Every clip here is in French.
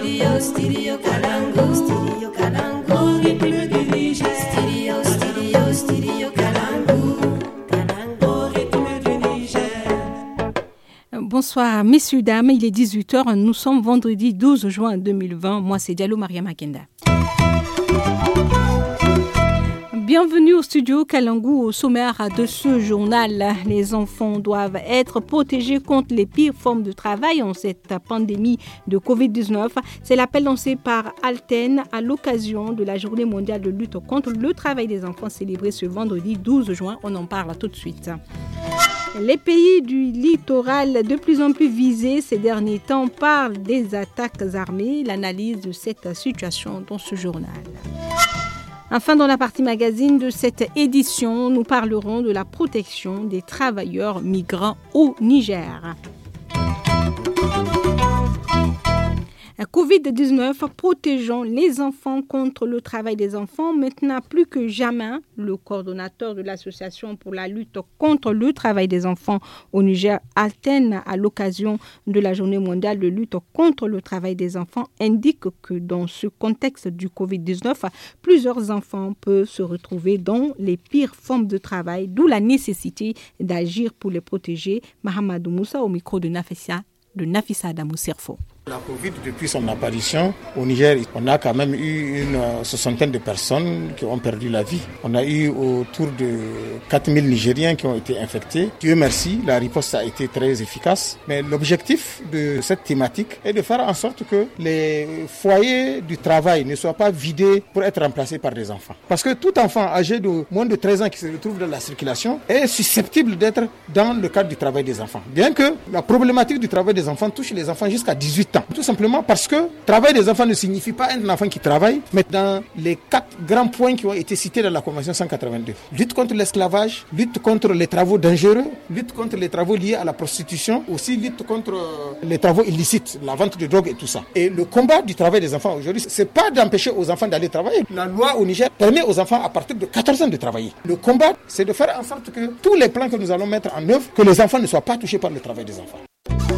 Bonsoir, messieurs, dames, il est 18h, nous sommes vendredi 12 juin 2020. Moi, c'est Diallo Maria Makenda. Bienvenue au studio Kalangou. Au sommaire de ce journal, les enfants doivent être protégés contre les pires formes de travail en cette pandémie de Covid-19. C'est l'appel lancé par Alten à l'occasion de la Journée mondiale de lutte contre le travail des enfants célébrée ce vendredi 12 juin. On en parle tout de suite. Les pays du littoral de plus en plus visés ces derniers temps parlent des attaques armées. L'analyse de cette situation dans ce journal. Enfin, dans la partie magazine de cette édition, nous parlerons de la protection des travailleurs migrants au Niger. La Covid-19, protégeant les enfants contre le travail des enfants. Maintenant, plus que jamais, le coordonnateur de l'Association pour la lutte contre le travail des enfants au Niger, Alten, à l'occasion de la Journée mondiale de lutte contre le travail des enfants, indique que dans ce contexte du Covid-19, plusieurs enfants peuvent se retrouver dans les pires formes de travail, d'où la nécessité d'agir pour les protéger. Mahamadou Moussa au micro de Nafissa Adamou Serfo. La Covid, depuis son apparition au Niger, on a quand même eu une soixantaine de personnes qui ont perdu la vie. On a eu autour de 4000 Nigériens qui ont été infectés. Dieu merci, la riposte a été très efficace. Mais l'objectif de cette thématique est de faire en sorte que les foyers du travail ne soient pas vidés pour être remplacés par des enfants. Parce que tout enfant âgé de moins de 13 ans qui se retrouve dans la circulation est susceptible d'être dans le cadre du travail des enfants. Bien que la problématique du travail des enfants touche les enfants jusqu'à 18 ans. Tout simplement parce que travail des enfants ne signifie pas un enfant qui travaille, mais dans les 4 grands points qui ont été cités dans la Convention 182. Lutte contre l'esclavage, lutte contre les travaux dangereux, lutte contre les travaux liés à la prostitution, aussi lutte contre les travaux illicites, la vente de drogue et tout ça. Et le combat du travail des enfants aujourd'hui, c'est pas d'empêcher aux enfants d'aller travailler. La loi au Niger permet aux enfants à partir de 14 ans de travailler. Le combat, c'est de faire en sorte que tous les plans que nous allons mettre en œuvre, que les enfants ne soient pas touchés par le travail des enfants.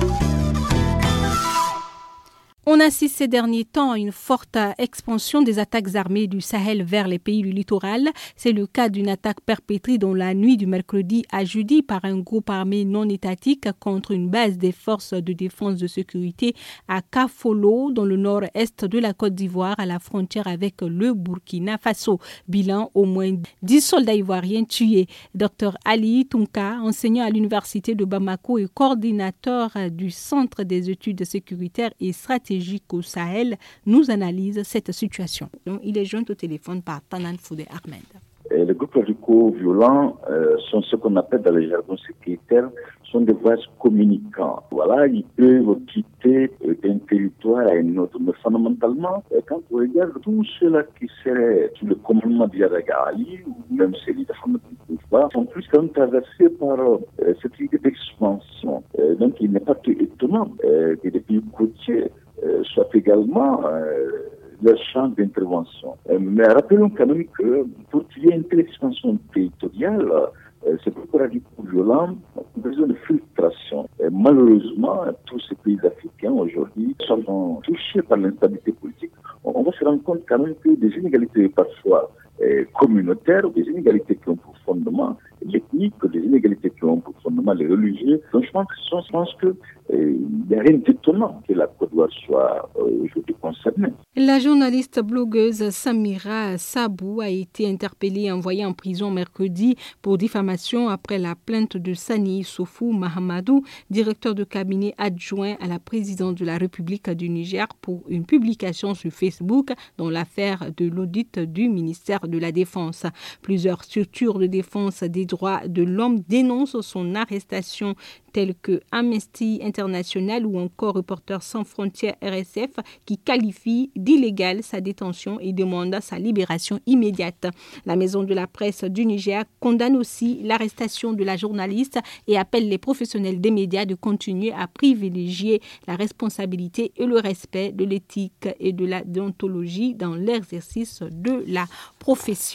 On assiste ces derniers temps à une forte expansion des attaques armées du Sahel vers les pays du littoral. C'est le cas d'une attaque perpétrée dans la nuit du mercredi à jeudi par un groupe armé non étatique contre une base des forces de défense de sécurité à Kafolo, dans le nord-est de la Côte d'Ivoire, à la frontière avec le Burkina Faso. Bilan, au moins 10 soldats ivoiriens tués. Dr Ali Tounka, enseignant à l'université de Bamako et coordinateur du Centre des études sécuritaires et stratégiques au Sahel, nous analyse cette situation. Donc, il est joint au téléphone par Tanan Foudé Ahmed. Les groupes radicaux violents sont ce qu'on appelle dans le jargon sécuritaire, sont des vases communicants. Voilà, ils peuvent quitter d'un territoire à un autre. Mais fondamentalement, quand on regarde tous ceux-là qui seraient sous le commandement d'Yadaga Ali, ou même celui de Hamed Boufba, sont plus quand même traversés par cette idée d'expansion. Donc il n'est pas étonnant que des pays côtiers soient également leur champ d'intervention. Mais rappelons quand même que pour qu'il y ait une telle expansion territoriale, ces groupes radicaux violents ont besoin de filtration. Malheureusement, tous ces pays africains aujourd'hui sont touchés par l'instabilité politique. On va se rendre compte quand même que des inégalités parfois communautaires, des inégalités qui ont pour fondement l'ethnique, des inégalités qui ont pour fondement les religieux. Donc je pense que il n'y a rien d'étonnant que la Côte d'Ivoire soit aujourd'hui concernée. La journaliste blogueuse Samira Sabou a été interpellée et envoyée en prison mercredi pour diffamation après la plainte de Sani Soufou Mahamadou, directeur de cabinet adjoint à la présidente de la République du Niger, pour une publication sur Facebook dans l'affaire de l'audit du ministère de la Défense. Plusieurs structures de défense des droits de l'homme dénoncent son arrestation, telles que Amnesty International ou encore Reporters sans frontières RSF, qui qualifie d'illégale sa détention et demande sa libération immédiate. La maison de la presse du Niger condamne aussi l'arrestation de la journaliste et appelle les professionnels des médias de continuer à privilégier la responsabilité et le respect de l'éthique et de la déontologie dans l'exercice de la profession.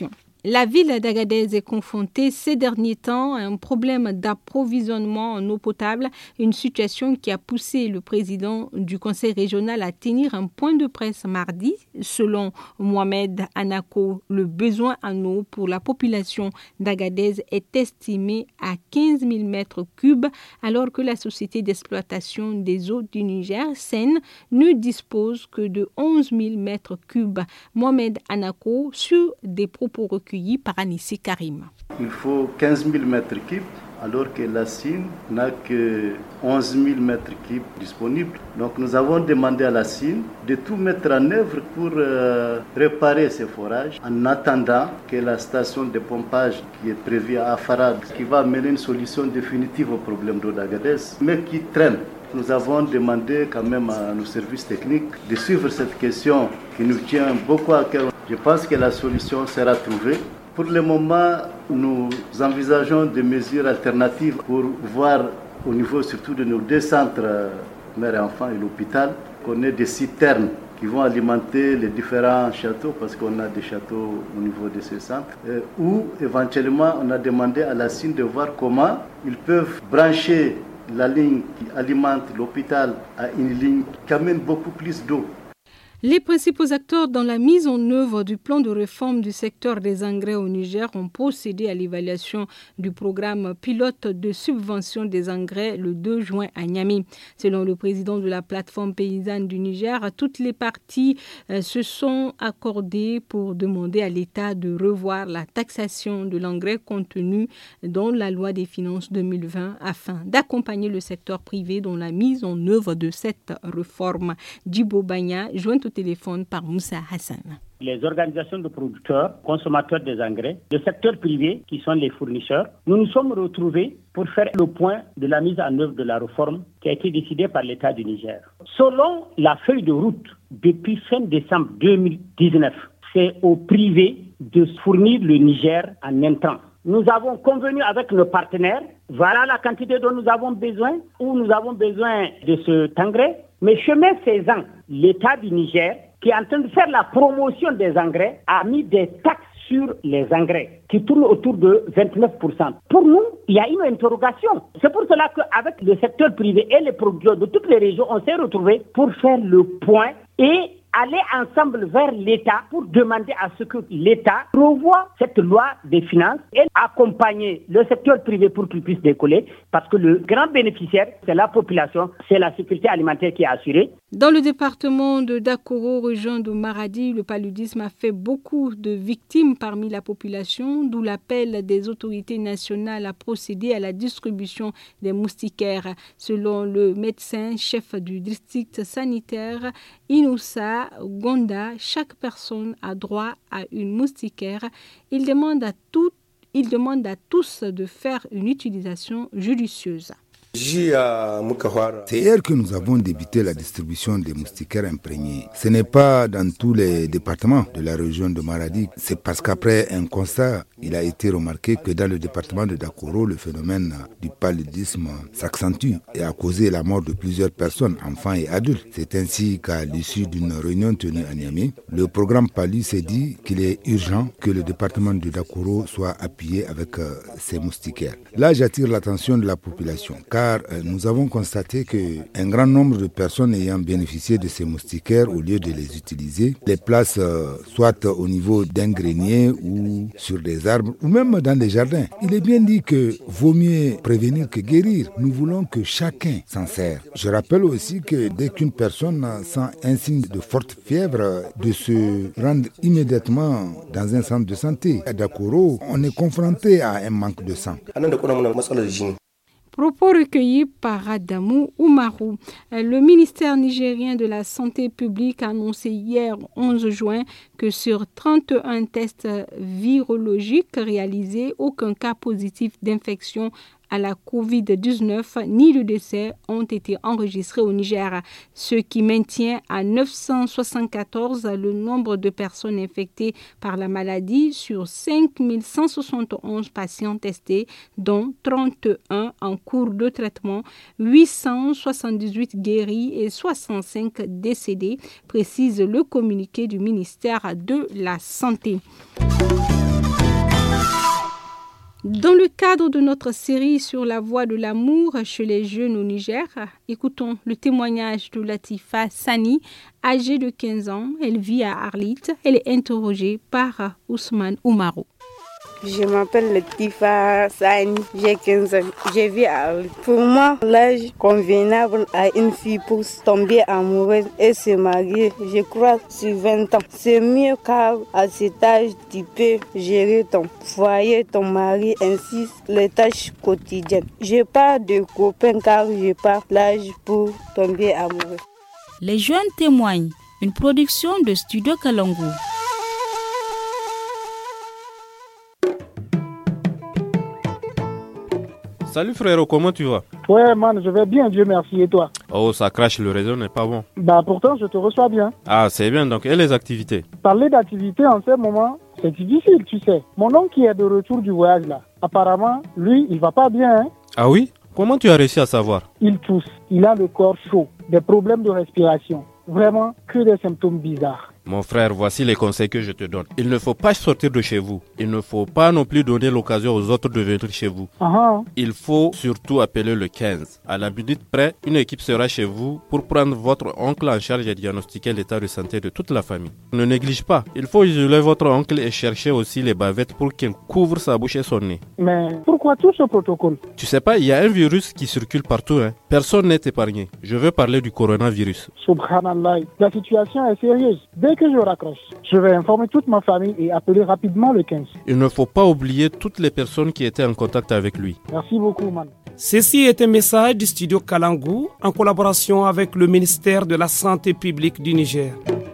La ville d'Agadez est confrontée ces derniers temps à un problème d'approvisionnement en eau potable, une situation qui a poussé le président du conseil régional à tenir un point de presse mardi. Selon Mohamed Anako, le besoin en eau pour la population d'Agadez est estimé à 15 000 mètres cubes, alors que la société d'exploitation des eaux du Niger, SEN, ne dispose que de 11 000 mètres cubes. Mohamed Anako, sur des propos recueillis par Anissé Karim. Il faut 15 000 mètres cubes, alors que la Sine n'a que 11 000 mètres cubes disponibles. Donc nous avons demandé à la Sine de tout mettre en œuvre pour réparer ces forages, en attendant que la station de pompage qui est prévue à Afarad, qui va amener une solution définitive au problème d'eau d'Agadez, mais qui traîne. Nous avons demandé quand même à nos services techniques de suivre cette question qui nous tient beaucoup à cœur. Je pense que la solution sera trouvée. Pour le moment, nous envisageons des mesures alternatives pour voir au niveau surtout de nos deux centres, mère et enfant et l'hôpital, qu'on ait des citernes qui vont alimenter les différents châteaux, parce qu'on a des châteaux au niveau de ces centres, ou éventuellement on a demandé à la Sine de voir comment ils peuvent brancher la ligne qui alimente l'hôpital à une ligne qui amène beaucoup plus d'eau. Les principaux acteurs dans la mise en œuvre du plan de réforme du secteur des engrais au Niger ont procédé à l'évaluation du programme pilote de subvention des engrais le 2 juin à Niamey. Selon le président de la plateforme paysanne du Niger, toutes les parties se sont accordées pour demander à l'État de revoir la taxation de l'engrais contenue dans la loi des finances 2020 afin d'accompagner le secteur privé dans la mise en œuvre de cette réforme. Djibo Bagna, joint au téléphone par Moussa Hassan. Les organisations de producteurs, consommateurs des engrais, le secteur privé qui sont les fournisseurs, nous nous sommes retrouvés pour faire le point de la mise en œuvre de la réforme qui a été décidée par l'État du Niger. Selon la feuille de route, depuis fin décembre 2019, c'est au privé de fournir le Niger en intrants. Nous avons convenu avec nos partenaires, voilà la quantité dont nous avons besoin, ou nous avons besoin de cet engrais. Mais chemin faisant, l'État du Niger, qui est en train de faire la promotion des engrais, a mis des taxes sur les engrais qui tournent autour de 29%. Pour nous, il y a une interrogation. C'est pour cela qu'avec le secteur privé et les producteurs de toutes les régions, on s'est retrouvés pour faire le point et aller ensemble vers l'État pour demander à ce que l'État revoie cette loi des finances et accompagner le secteur privé pour qu'il puisse décoller, parce que le grand bénéficiaire, c'est la population, c'est la sécurité alimentaire qui est assurée. Dans le département de Dakoro, région de Maradi, le paludisme a fait beaucoup de victimes parmi la population, d'où l'appel des autorités nationales à procéder à la distribution des moustiquaires. Selon le médecin chef du district sanitaire, Inoussa Gonda, chaque personne a droit à une moustiquaire. Il demande à tous de faire une utilisation judicieuse. C'est hier que nous avons débuté la distribution des moustiquaires imprégnés. Ce n'est pas dans tous les départements de la région de Maradi. C'est parce qu'après un constat, il a été remarqué que dans le département de Dakoro, le phénomène du paludisme s'accentue et a causé la mort de plusieurs personnes, enfants et adultes. C'est ainsi qu'à l'issue d'une réunion tenue à Niamey, le programme PALU s'est dit qu'il est urgent que le département de Dakoro soit appuyé avec ces moustiquaires. Là, j'attire l'attention de la population, car nous avons constaté qu'un grand nombre de personnes ayant bénéficié de ces moustiquaires, au lieu de les utiliser, les placent soit au niveau d'un grenier ou sur des arbres ou même dans des jardins. Il est bien dit que vaut mieux prévenir que guérir. Nous voulons que chacun s'en serve. Je rappelle aussi que dès qu'une personne sent un signe de forte fièvre, de se rendre immédiatement dans un centre de santé. À Dakoro, on est confronté à un manque de sang. Propos recueillis par Adamou Oumarou. Le ministère nigérien de la Santé publique a annoncé hier 11 juin que sur 31 tests virologiques réalisés, aucun cas positif d'infection à la COVID-19 ni de décès ont été enregistrés au Niger, ce qui maintient à 974 le nombre de personnes infectées par la maladie sur 5171 patients testés, dont 31 en cours de traitement, 878 guéris et 65 décédés, précise le communiqué du ministère de la Santé. Dans le cadre de notre série sur la voie de l'amour chez les jeunes au Niger, écoutons le témoignage de Latifa Sani, âgée de 15 ans. Elle vit à Arlit. Elle est interrogée par Ousmane Oumarou. Je m'appelle Latifa Sani, j'ai 15 ans, je vis à Arlit. Pour moi, l'âge convenable à une fille pour tomber amoureuse et se marier, je crois, sur 20 ans. C'est mieux car à cet âge, tu peux gérer ton foyer, ton mari, ainsi les tâches quotidiennes. Je n'ai pas de copains car je n'ai pas l'âge pour tomber amoureux. Les jeunes témoignent, une production de Studio Kalangu. Salut frérot, comment tu vas? Ouais man, je vais bien, Dieu merci, et toi? Oh, ça crache, le réseau n'est pas bon. Bah pourtant, je te reçois bien. Ah, c'est bien, donc, et les activités? Parler d'activités en ce moment, c'est difficile, tu sais. Mon oncle qui est de retour du voyage là, apparemment, lui, il va pas bien, hein? Ah oui? Comment tu as réussi à savoir? Il tousse, il a le corps chaud, des problèmes de respiration. Vraiment, que des symptômes bizarres. Mon frère, voici les conseils que je te donne. Il ne faut pas sortir de chez vous. Il ne faut pas non plus donner l'occasion aux autres de venir chez vous. Il faut surtout appeler le 15. À la minute près, une équipe sera chez vous pour prendre votre oncle en charge et diagnostiquer l'état de santé de toute la famille. Ne néglige pas. Il faut isoler votre oncle et chercher aussi les bavettes pour qu'il couvre sa bouche et son nez. Mais pourquoi tout ce protocole? Tu sais pas, il y a un virus qui circule partout. Personne n'est épargné. Je veux parler du coronavirus. Subhanallah, la situation est sérieuse. Dès que je raccroche, je vais informer toute ma famille et appeler rapidement le 15. Il ne faut pas oublier toutes les personnes qui étaient en contact avec lui. Merci beaucoup, man. Ceci est un message du studio Kalangu en collaboration avec le ministère de la Santé publique du Niger.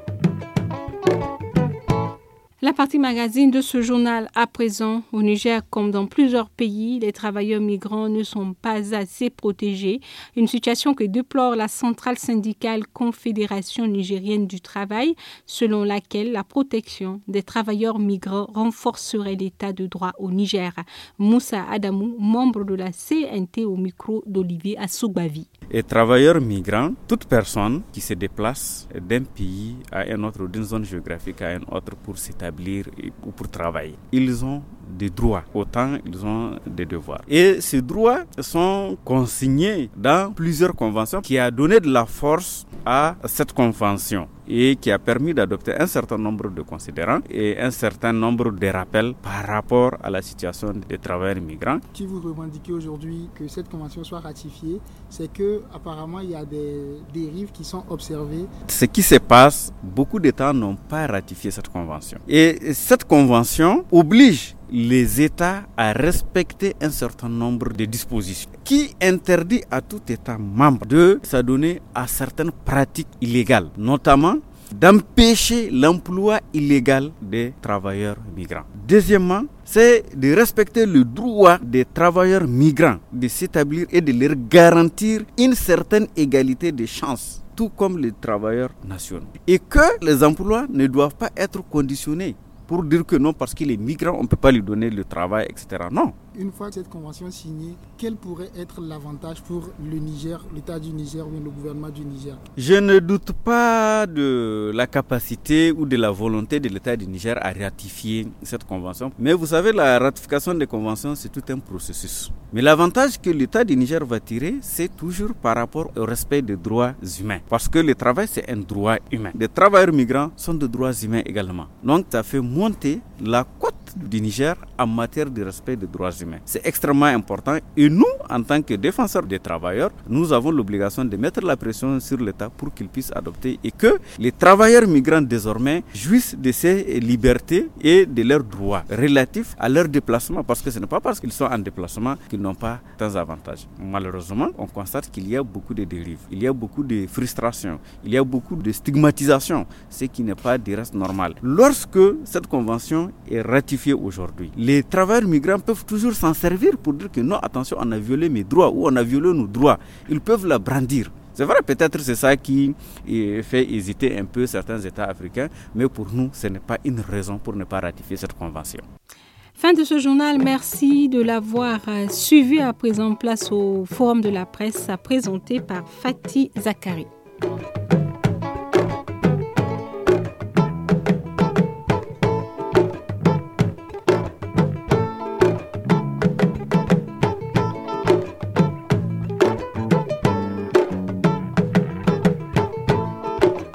La partie magazine de ce journal à présent, au Niger comme dans plusieurs pays, les travailleurs migrants ne sont pas assez protégés. Une situation que déplore la centrale syndicale Confédération nigérienne du travail, selon laquelle la protection des travailleurs migrants renforcerait l'état de droit au Niger. Moussa Adamou, membre de la CNT au micro d'Olivier Assoubavi. Et travailleurs migrants, toute personne qui se déplace d'un pays à un autre, d'une zone géographique à un autre pour s'établir ou pour travailler, ils ont des droits, autant ils ont des devoirs. Et ces droits sont consignés dans plusieurs conventions qui a donné de la force à cette convention et qui a permis d'adopter un certain nombre de considérants et un certain nombre de rappels par rapport à la situation des travailleurs migrants. Si vous revendiquez aujourd'hui que cette convention soit ratifiée, c'est que apparemment il y a des dérives qui sont observées. Ce qui se passe, beaucoup d'États n'ont pas ratifié cette convention. Et cette convention oblige les États à respecter un certain nombre de dispositions qui interdit à tout État membre de s'adonner à certaines pratiques illégales, notamment d'empêcher l'emploi illégal des travailleurs migrants. Deuxièmement, c'est de respecter le droit des travailleurs migrants de s'établir et de leur garantir une certaine égalité de chances, tout comme les travailleurs nationaux. Et que les emplois ne doivent pas être conditionnés pour dire que non, parce qu'il est migrant, on ne peut pas lui donner le travail, etc. Non. Une fois cette convention signée, quel pourrait être l'avantage pour le Niger, l'État du Niger ou le gouvernement du Niger? Je ne doute pas de la capacité ou de la volonté de l'État du Niger à ratifier cette convention. Mais vous savez, la ratification des conventions, c'est tout un processus. Mais l'avantage que l'État du Niger va tirer, c'est toujours par rapport au respect des droits humains. Parce que le travail, c'est un droit humain. Les travailleurs migrants sont de droits humains également. Donc, ça fait monter la cote du Niger en matière de respect des droits humains. C'est extrêmement important et nous, en tant que défenseurs des travailleurs, nous avons l'obligation de mettre la pression sur l'État pour qu'il puisse adopter et que les travailleurs migrants désormais jouissent de ces libertés et de leurs droits relatifs à leur déplacement, parce que ce n'est pas parce qu'ils sont en déplacement qu'ils n'ont pas tant d'avantages. Malheureusement, on constate qu'il y a beaucoup de dérives, il y a beaucoup de frustration, il y a beaucoup de stigmatisation, ce qui n'est pas du reste normal. Lorsque cette convention est ratifiée aujourd'hui, les travailleurs migrants peuvent toujours s'en servir pour dire que non, attention, on a violé mes droits ou on a violé nos droits. Ils peuvent la brandir. C'est vrai, peut-être c'est ça qui fait hésiter un peu certains États africains, mais pour nous, ce n'est pas une raison pour ne pas ratifier cette convention. Fin de ce journal, merci de l'avoir suivi. À présent, place au Forum de la presse présenté par Fatih Zakari.